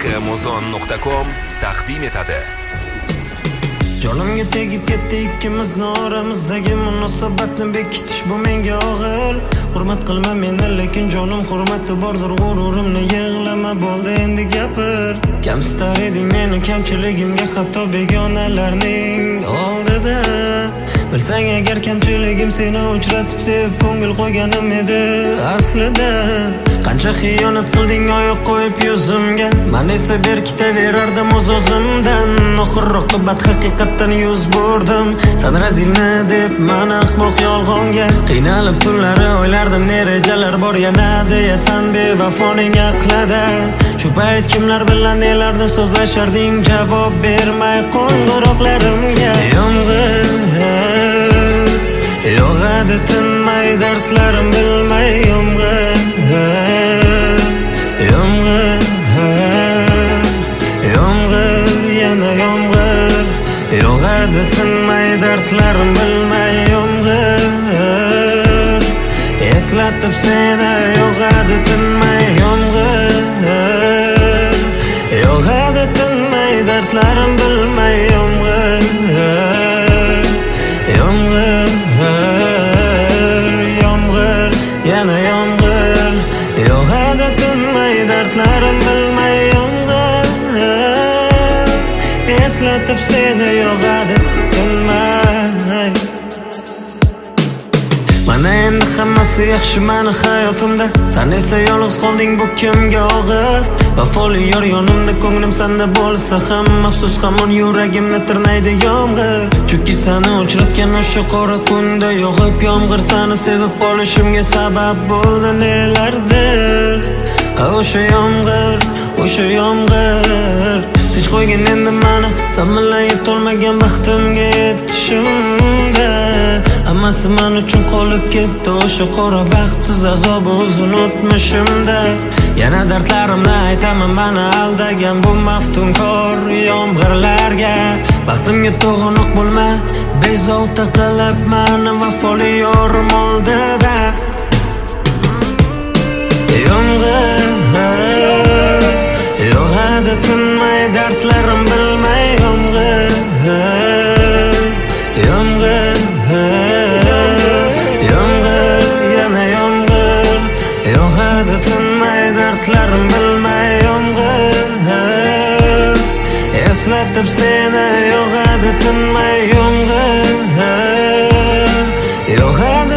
Muzon.com taqdim etadi. Jonimga tegib ketdi ikkimizni oramizdagi munosabatni bekitish bu menga og'ir. Hurmat qilma meni, lekin jonim hurmati bordir, g'ururimni yig'lama, bo'ldi endi gapir. Kamsitar eding meni kamchiligimga, hatto begonalarning oldida. Bilsang agar kamchiligim seni uchratib sevib ko'ngil qo'yganim edi aslida. Qancha xiyonat qilding oyoq qo'yib yuzimga, men esa berkitaverardim o'z-o'zimdan. Oxir oqibat haqiqatdan yuz burdim. Sen razilni deb men ahmoq yolg'onga qiynalib tunlari o'ylardim, ne rejalar bor yana deyasan bevafoning aqlida. Shu payt kimlar bilan nelarni so'zlasharding, javob bermay qo'ng'iroqlarimga. Yog'adi tinmay dardlarim bilmay, yomg'ir yana yomg'ir. Yog'adi tinmay dardlarim bilmay, yomg'ir eslatib seni. Yog'adi tinmay yomg'ir, yog'adi tinmay dardlarim bilmay, yomg'ir yomg'ir yana yomg'ir. Yog'adi tinmay dardlarim bilmay, yomg'ir eslatib seni. Yog'adi tinmay. Mana endi hammasi yaxshi meni hayotimda, sen esa yolg'iz qolding, bu kimga og'ir. Vafoli yor yonimda, ko'nglim senda bo'lsa ham afsus, hamon yuragimni tirnaydi yomg'ir. Chunki seni uchratgan o'sha qora kunda yog'ib yomg'ir seni sevib qolishimga sabab bo'ldi nelardir. O'sha yomg'ir, o'sha yomg'ir tinch qo'ygin endi meni, sen bilan yetolmagan baxtimga yetishimda. Hammasi men uchun qolib ketdi, o'sha qora baxtsiz azobi uzun o'tmishimda. Yana dardlarimni aytaman meni aldagan bu maftunkor yomg'irlarga. Baxtimga to'g'anoq bo'lma, bezovta qilib meni vafoli yorim oldida. Yomg'ir yog'adi tinmay dardlarim bilmay, yomg'ir yomg'ir yana yomg'ir. Yog'adi tinmay dardlarim bilmay, yomg'ir eslatib seni. Yog'adi tinmay yomg'ir, yog'adi